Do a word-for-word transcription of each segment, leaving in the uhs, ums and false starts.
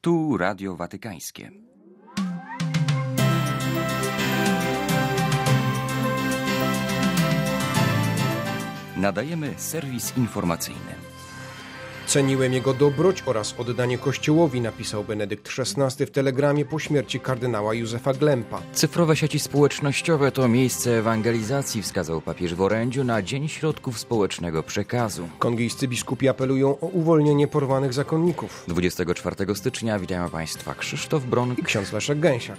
Tu Radio Watykańskie. Nadajemy serwis informacyjny. Ceniłem jego dobroć oraz oddanie Kościołowi, napisał Benedykt szesnasty w telegramie po śmierci kardynała Józefa Glempa. Cyfrowe sieci społecznościowe to miejsce ewangelizacji, wskazał papież w orędziu na Dzień Środków Społecznego Przekazu. Kongijscy biskupi apelują o uwolnienie porwanych zakonników. dwudziestego czwartego stycznia witają Państwa Krzysztof Bron i ksiądz Leszek Gęsiak.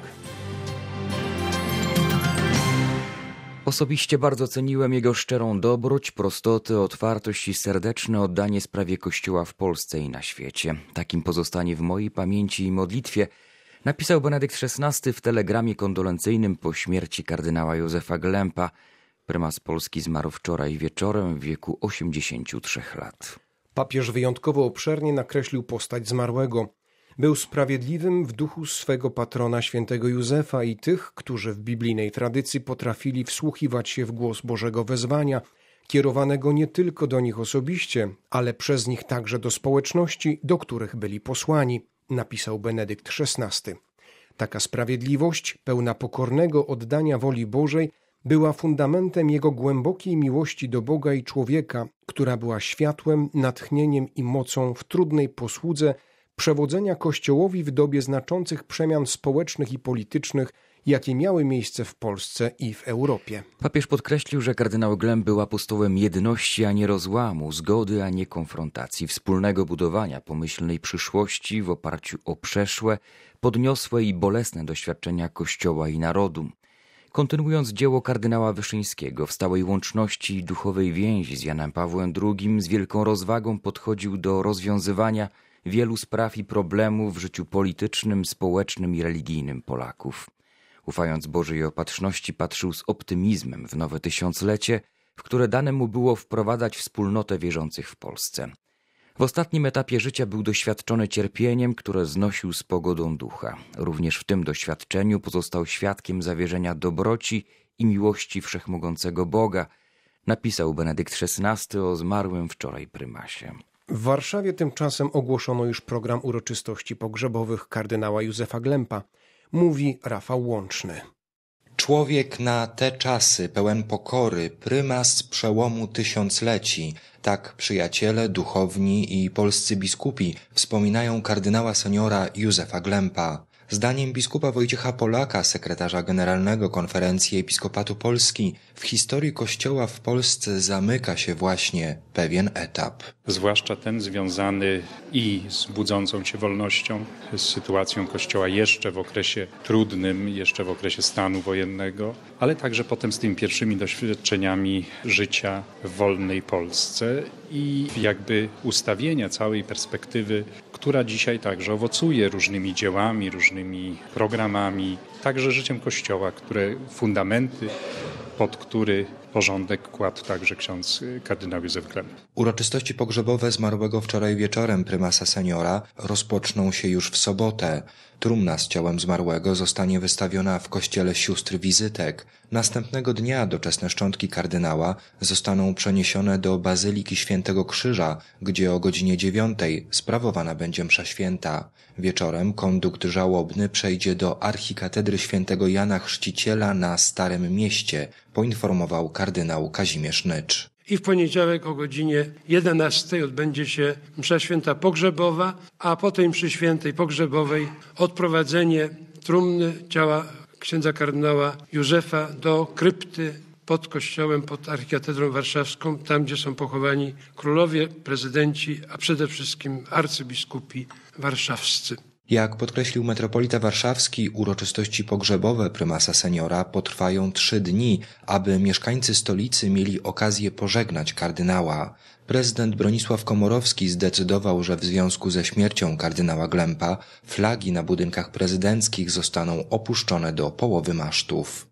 Osobiście bardzo ceniłem jego szczerą dobroć, prostotę, otwartość i serdeczne oddanie sprawie Kościoła w Polsce i na świecie. Takim pozostanie w mojej pamięci i modlitwie, napisał Benedykt szesnasty w telegramie kondolencyjnym po śmierci kardynała Józefa Glempa. Prymas Polski zmarł wczoraj wieczorem w wieku osiemdziesięciu trzech lat. Papież wyjątkowo obszernie nakreślił postać zmarłego. Był sprawiedliwym w duchu swego patrona świętego Józefa i tych, którzy w biblijnej tradycji potrafili wsłuchiwać się w głos Bożego wezwania, kierowanego nie tylko do nich osobiście, ale przez nich także do społeczności, do których byli posłani, napisał Benedykt szesnasty. Taka sprawiedliwość, pełna pokornego oddania woli Bożej, była fundamentem jego głębokiej miłości do Boga i człowieka, która była światłem, natchnieniem i mocą w trudnej posłudze przewodzenia Kościołowi w dobie znaczących przemian społecznych i politycznych, jakie miały miejsce w Polsce i w Europie. Papież podkreślił, że kardynał Glemp był apostołem jedności, a nie rozłamu, zgody, a nie konfrontacji, wspólnego budowania pomyślnej przyszłości w oparciu o przeszłe, podniosłe i bolesne doświadczenia Kościoła i narodu. Kontynuując dzieło kardynała Wyszyńskiego, w stałej łączności i duchowej więzi z Janem Pawłem drugim, z wielką rozwagą podchodził do rozwiązywania wielu spraw i problemów w życiu politycznym, społecznym i religijnym Polaków. Ufając Bożej opatrzności, patrzył z optymizmem w nowe tysiąclecie, w które dane mu było wprowadzać wspólnotę wierzących w Polsce. W ostatnim etapie życia był doświadczony cierpieniem, które znosił z pogodą ducha. Również w tym doświadczeniu pozostał świadkiem zawierzenia dobroci i miłości wszechmogącego Boga, napisał Benedykt szesnasty o zmarłym wczoraj prymasie. W Warszawie tymczasem ogłoszono już program uroczystości pogrzebowych kardynała Józefa Glempa. Mówi Rafał Łączny. Człowiek na te czasy, pełen pokory, prymas przełomu tysiącleci. Tak przyjaciele, duchowni i polscy biskupi wspominają kardynała seniora Józefa Glempa. Zdaniem biskupa Wojciecha Polaka, sekretarza generalnego Konferencji Episkopatu Polski, w historii Kościoła w Polsce zamyka się właśnie pewien etap. Zwłaszcza ten związany i z budzącą się wolnością, z sytuacją Kościoła jeszcze w okresie trudnym, jeszcze w okresie stanu wojennego, ale także potem z tymi pierwszymi doświadczeniami życia w wolnej Polsce i jakby ustawienia całej perspektywy, która dzisiaj także owocuje różnymi dziełami, różnymi programami, także życiem Kościoła, które fundamenty, pod który porządek kładł także ksiądz kardynał Józef Glemp. Uroczystości pogrzebowe zmarłego wczoraj wieczorem prymasa seniora rozpoczną się już w sobotę. Trumna z ciałem zmarłego zostanie wystawiona w kościele sióstr wizytek. Następnego dnia doczesne szczątki kardynała zostaną przeniesione do Bazyliki Świętego Krzyża, gdzie o godzinie dziewiątej sprawowana będzie msza święta. Wieczorem kondukt żałobny przejdzie do archikatedry świętego Jana Chrzciciela na Starym Mieście, poinformował kardynał Kazimierz Nycz. I w poniedziałek o godzinie jedenastej odbędzie się msza święta pogrzebowa, a po tej mszy świętej pogrzebowej odprowadzenie trumny ciała księdza kardynała Józefa do krypty pod kościołem, pod archikatedrą warszawską, tam gdzie są pochowani królowie, prezydenci, a przede wszystkim arcybiskupi warszawscy. Jak podkreślił metropolita warszawski, uroczystości pogrzebowe prymasa seniora potrwają trzy dni, aby mieszkańcy stolicy mieli okazję pożegnać kardynała. Prezydent Bronisław Komorowski zdecydował, że w związku ze śmiercią kardynała Glempa flagi na budynkach prezydenckich zostaną opuszczone do połowy masztów.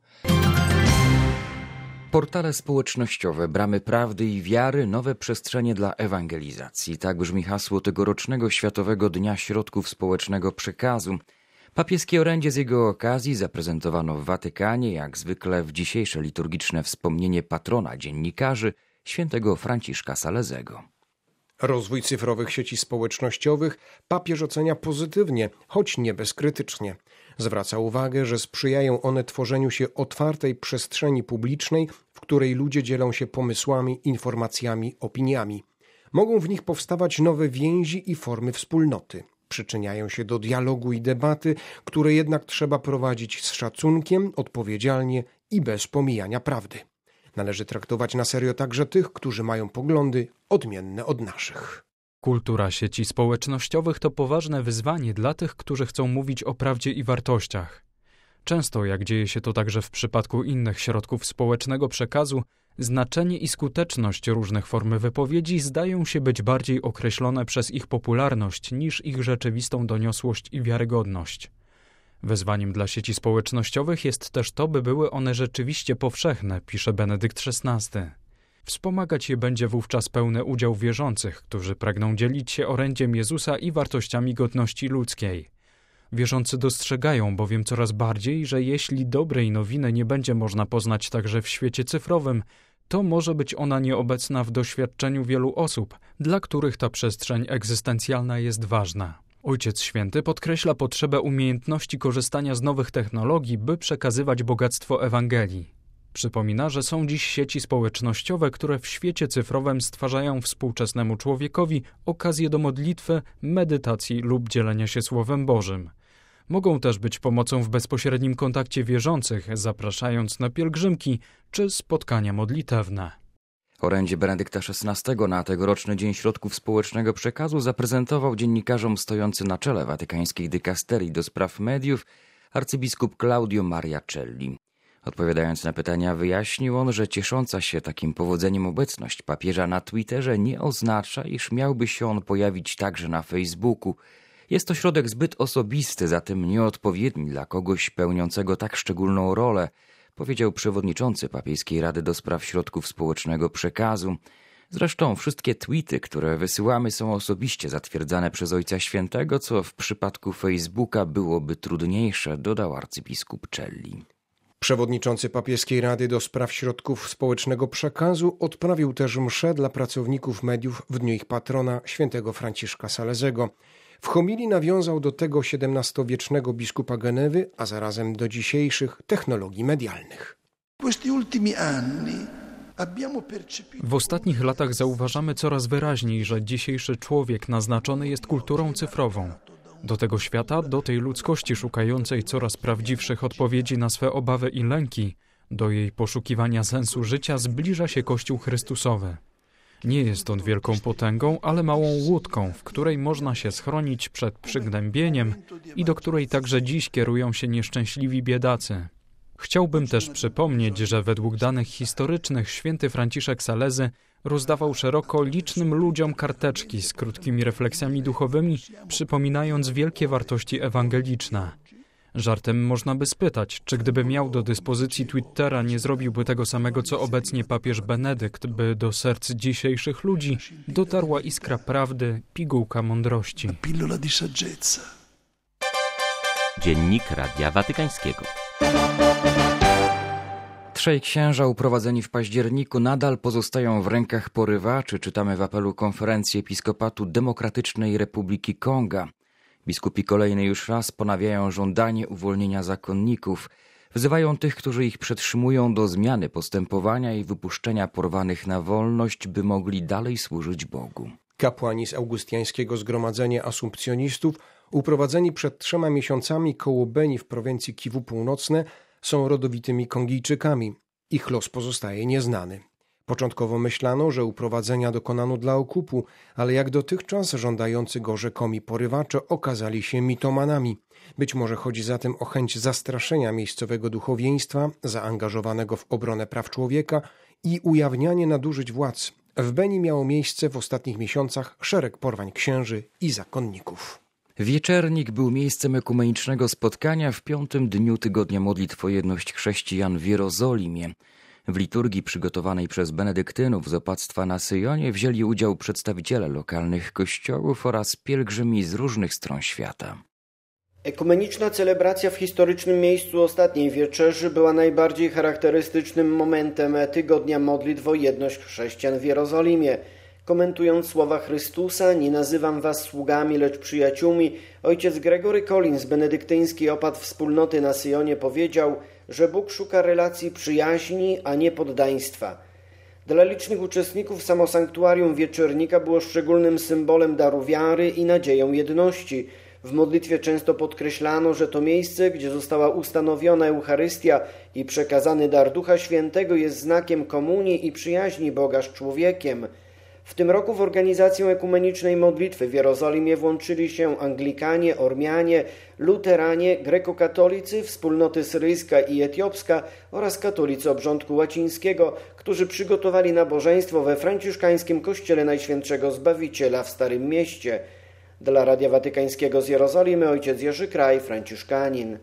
Portale społecznościowe, bramy prawdy i wiary, nowe przestrzenie dla ewangelizacji. Tak brzmi hasło tegorocznego Światowego Dnia Środków Społecznego Przekazu. Papieskie orędzie z jego okazji zaprezentowano w Watykanie, jak zwykle w dzisiejsze liturgiczne wspomnienie patrona dziennikarzy, świętego Franciszka Salezego. Rozwój cyfrowych sieci społecznościowych papież ocenia pozytywnie, choć nie bezkrytycznie. Zwraca uwagę, że sprzyjają one tworzeniu się otwartej przestrzeni publicznej, w której ludzie dzielą się pomysłami, informacjami, opiniami. Mogą w nich powstawać nowe więzi i formy wspólnoty. Przyczyniają się do dialogu i debaty, które jednak trzeba prowadzić z szacunkiem, odpowiedzialnie i bez pomijania prawdy. Należy traktować na serio także tych, którzy mają poglądy odmienne od naszych. Kultura sieci społecznościowych to poważne wyzwanie dla tych, którzy chcą mówić o prawdzie i wartościach. Często, jak dzieje się to także w przypadku innych środków społecznego przekazu, znaczenie i skuteczność różnych form wypowiedzi zdają się być bardziej określone przez ich popularność niż ich rzeczywistą doniosłość i wiarygodność. Wyzwaniem dla sieci społecznościowych jest też to, by były one rzeczywiście powszechne, pisze Benedykt szesnasty. Wspomagać je będzie wówczas pełny udział wierzących, którzy pragną dzielić się orędziem Jezusa i wartościami godności ludzkiej. Wierzący dostrzegają bowiem coraz bardziej, że jeśli dobrej nowiny nie będzie można poznać także w świecie cyfrowym, to może być ona nieobecna w doświadczeniu wielu osób, dla których ta przestrzeń egzystencjalna jest ważna. Ojciec Święty podkreśla potrzebę umiejętności korzystania z nowych technologii, by przekazywać bogactwo Ewangelii. Przypomina, że są dziś sieci społecznościowe, które w świecie cyfrowym stwarzają współczesnemu człowiekowi okazję do modlitwy, medytacji lub dzielenia się Słowem Bożym. Mogą też być pomocą w bezpośrednim kontakcie wierzących, zapraszając na pielgrzymki czy spotkania modlitewne. Orędzie Benedykta szesnastego na tegoroczny Dzień Środków Społecznego Przekazu zaprezentował dziennikarzom stojący na czele watykańskiej dykasterii do spraw mediów arcybiskup Claudio Maria Celli. Odpowiadając na pytania, wyjaśnił on, że ciesząca się takim powodzeniem obecność papieża na Twitterze nie oznacza, iż miałby się on pojawić także na Facebooku. Jest to środek zbyt osobisty, zatem nieodpowiedni dla kogoś pełniącego tak szczególną rolę, powiedział przewodniczący Papieskiej Rady do Spraw Środków Społecznego Przekazu. Zresztą wszystkie tweety, które wysyłamy, są osobiście zatwierdzane przez Ojca Świętego, co w przypadku Facebooka byłoby trudniejsze, dodał arcybiskup Celli. Przewodniczący Papieskiej Rady do Spraw Środków Społecznego Przekazu odprawił też mszę dla pracowników mediów w dniu ich patrona, świętego Franciszka Salezego. W homilii nawiązał do tego siedemnastowiecznego biskupa Genewy, a zarazem do dzisiejszych technologii medialnych. W ostatnich latach zauważamy coraz wyraźniej, że dzisiejszy człowiek naznaczony jest kulturą cyfrową. Do tego świata, do tej ludzkości szukającej coraz prawdziwszych odpowiedzi na swe obawy i lęki, do jej poszukiwania sensu życia zbliża się Kościół Chrystusowy. Nie jest on wielką potęgą, ale małą łódką, w której można się schronić przed przygnębieniem i do której także dziś kierują się nieszczęśliwi biedacy. Chciałbym też przypomnieć, że według danych historycznych święty Franciszek Salezy rozdawał szeroko licznym ludziom karteczki z krótkimi refleksjami duchowymi, przypominając wielkie wartości ewangeliczne. Żartem można by spytać, czy gdyby miał do dyspozycji Twittera, nie zrobiłby tego samego, co obecnie papież Benedykt, by do serc dzisiejszych ludzi dotarła iskra prawdy, pigułka mądrości. Dziennik Radia Watykańskiego. Trzej księża uprowadzeni w październiku nadal pozostają w rękach porywaczy, czytamy w apelu Konferencji Episkopatu Demokratycznej Republiki Konga. Biskupi kolejny już raz ponawiają żądanie uwolnienia zakonników. Wzywają tych, którzy ich przetrzymują, do zmiany postępowania i wypuszczenia porwanych na wolność, by mogli dalej służyć Bogu. Kapłani z augustiańskiego zgromadzenia asumpcjonistów, uprowadzeni przed trzema miesiącami koło Beni w prowincji Kiwu Północne, są rodowitymi Kongijczykami. Ich los pozostaje nieznany. Początkowo myślano, że uprowadzenia dokonano dla okupu, ale jak dotychczas żądający go rzekomi porywacze okazali się mitomanami. Być może chodzi zatem o chęć zastraszenia miejscowego duchowieństwa zaangażowanego w obronę praw człowieka i ujawnianie nadużyć władz. W Beni miało miejsce w ostatnich miesiącach szereg porwań księży i zakonników. Wieczernik był miejscem ekumenicznego spotkania w piątym dniu tygodnia modlitw o jedność chrześcijan w Jerozolimie. W liturgii przygotowanej przez benedyktynów z opactwa na Syjonie wzięli udział przedstawiciele lokalnych kościołów oraz pielgrzymi z różnych stron świata. Ekumeniczna celebracja w historycznym miejscu ostatniej wieczerzy była najbardziej charakterystycznym momentem tygodnia modlitw o jedność chrześcijan w Jerozolimie. Komentując słowa Chrystusa, nie nazywam was sługami, lecz przyjaciółmi, ojciec Gregory Collins, benedyktyński opat wspólnoty na Syjonie, powiedział, że Bóg szuka relacji przyjaźni, a nie poddaństwa. Dla licznych uczestników samo sanktuarium wieczornika było szczególnym symbolem daru wiary i nadzieją jedności. W modlitwie często podkreślano, że to miejsce, gdzie została ustanowiona Eucharystia i przekazany dar Ducha Świętego, jest znakiem komunii i przyjaźni Boga z człowiekiem. W tym roku w organizację ekumenicznej modlitwy w Jerozolimie włączyli się Anglikanie, Ormianie, Luteranie, Grekokatolicy, wspólnoty syryjska i etiopska oraz katolicy obrządku łacińskiego, którzy przygotowali nabożeństwo we franciszkańskim kościele Najświętszego Zbawiciela w Starym Mieście. Dla Radia Watykańskiego z Jerozolimy ojciec Jerzy Kraj, franciszkanin.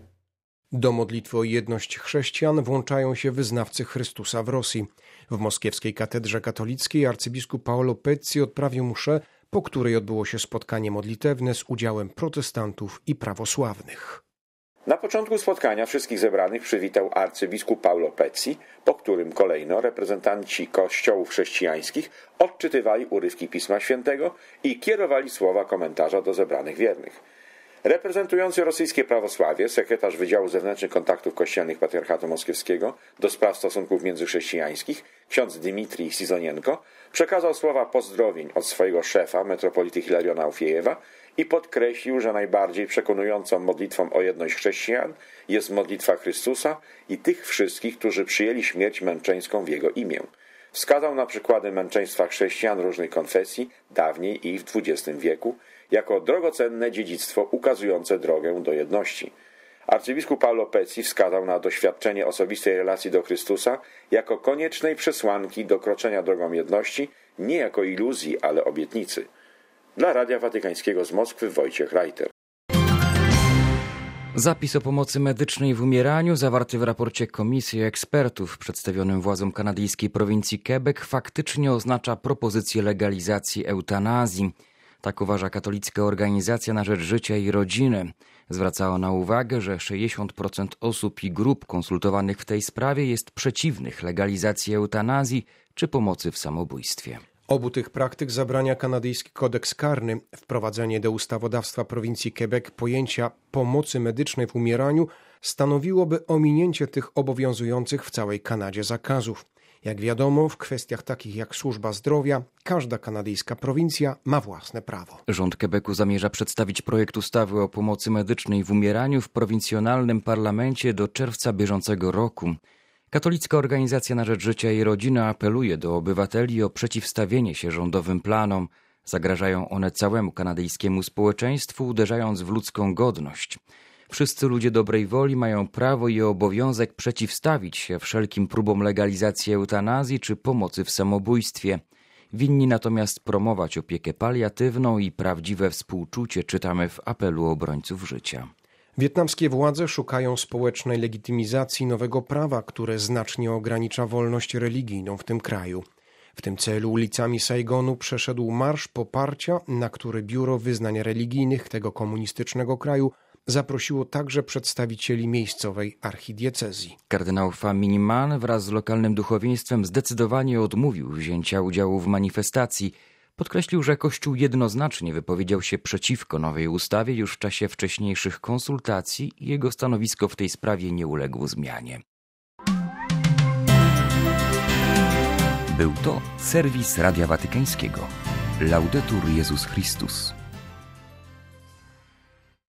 Do modlitwy o jedność chrześcijan włączają się wyznawcy Chrystusa w Rosji. W moskiewskiej katedrze katolickiej arcybiskup Paolo Pezzi odprawił mszę, po której odbyło się spotkanie modlitewne z udziałem protestantów i prawosławnych. Na początku spotkania wszystkich zebranych przywitał arcybiskup Paolo Pezzi, po którym kolejno reprezentanci kościołów chrześcijańskich odczytywali urywki Pisma Świętego i kierowali słowa komentarza do zebranych wiernych. Reprezentujący rosyjskie prawosławie, sekretarz Wydziału Zewnętrznych Kontaktów Kościelnych Patriarchatu Moskiewskiego do spraw stosunków międzychrześcijańskich, ksiądz Dmitrij Sizonienko, przekazał słowa pozdrowień od swojego szefa, metropolity Hilariona Ufiejewa, i podkreślił, że najbardziej przekonującą modlitwą o jedność chrześcijan jest modlitwa Chrystusa i tych wszystkich, którzy przyjęli śmierć męczeńską w Jego imię. Wskazał na przykłady męczeństwa chrześcijan różnych konfesji, dawniej i w dwudziestym wieku, jako drogocenne dziedzictwo ukazujące drogę do jedności. Arcybiskup Paolo Pezzi wskazał na doświadczenie osobistej relacji do Chrystusa jako koniecznej przesłanki do kroczenia drogą jedności, nie jako iluzji, ale obietnicy. Dla Radia Watykańskiego z Moskwy Wojciech Reiter. Zapis o pomocy medycznej w umieraniu zawarty w raporcie Komisji Ekspertów przedstawionym władzom kanadyjskiej prowincji Quebec faktycznie oznacza propozycję legalizacji eutanazji. Tak uważa katolicka organizacja na rzecz życia i rodziny. Zwraca ona uwagę, że sześćdziesiąt procent osób i grup konsultowanych w tej sprawie jest przeciwnych legalizacji eutanazji czy pomocy w samobójstwie. Obu tych praktyk zabrania kanadyjski kodeks karny. Wprowadzenie do ustawodawstwa prowincji Quebec pojęcia pomocy medycznej w umieraniu stanowiłoby ominięcie tych obowiązujących w całej Kanadzie zakazów. Jak wiadomo, w kwestiach takich jak służba zdrowia, każda kanadyjska prowincja ma własne prawo. Rząd Quebecu zamierza przedstawić projekt ustawy o pomocy medycznej w umieraniu w prowincjonalnym parlamencie do czerwca bieżącego roku. Katolicka Organizacja na rzecz Życia i Rodziny apeluje do obywateli o przeciwstawienie się rządowym planom. Zagrażają one całemu kanadyjskiemu społeczeństwu, uderzając w ludzką godność. Wszyscy ludzie dobrej woli mają prawo i obowiązek przeciwstawić się wszelkim próbom legalizacji eutanazji czy pomocy w samobójstwie. Winni natomiast promować opiekę paliatywną i prawdziwe współczucie, czytamy w apelu obrońców życia. Wietnamskie władze szukają społecznej legitymizacji nowego prawa, które znacznie ogranicza wolność religijną w tym kraju. W tym celu ulicami Saigonu przeszedł marsz poparcia, na który Biuro Wyznań Religijnych tego komunistycznego kraju zaprosiło także przedstawicieli miejscowej archidiecezji. Kardynał Pham Minh Man wraz z lokalnym duchowieństwem zdecydowanie odmówił wzięcia udziału w manifestacji. Podkreślił, że Kościół jednoznacznie wypowiedział się przeciwko nowej ustawie już w czasie wcześniejszych konsultacji i jego stanowisko w tej sprawie nie uległo zmianie. Był to serwis Radia Watykańskiego. Laudetur Jezus Chrystus.